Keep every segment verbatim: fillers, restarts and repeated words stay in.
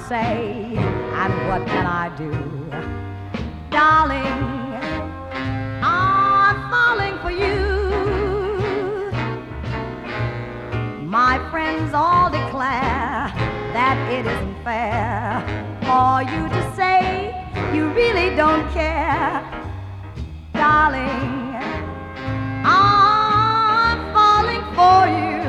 say, and what can I do? Darling, I'm falling for you. My friends all declare that it isn't fair for you to say you really don't care. Darling, I'm falling for you.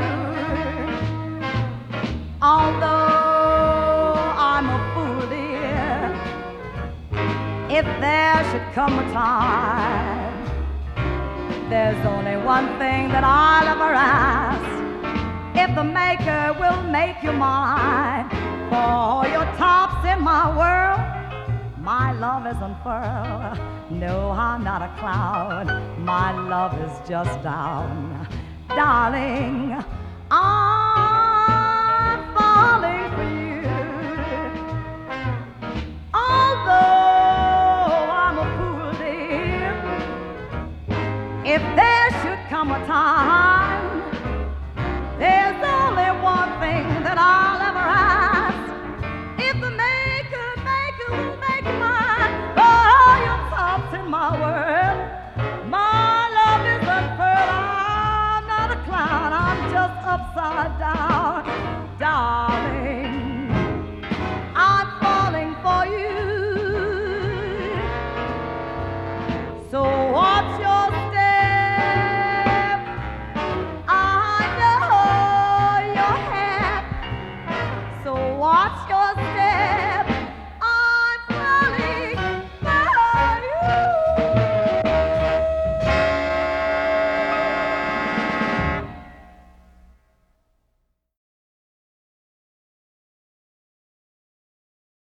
Although I'm a fool, dear, if there should come a time, there's only one thing that I'll ever ask. If the maker will make you mine, for all your tops in my world, my love is unfurled. No, I'm not a clown, my love is just down. Darling, I'm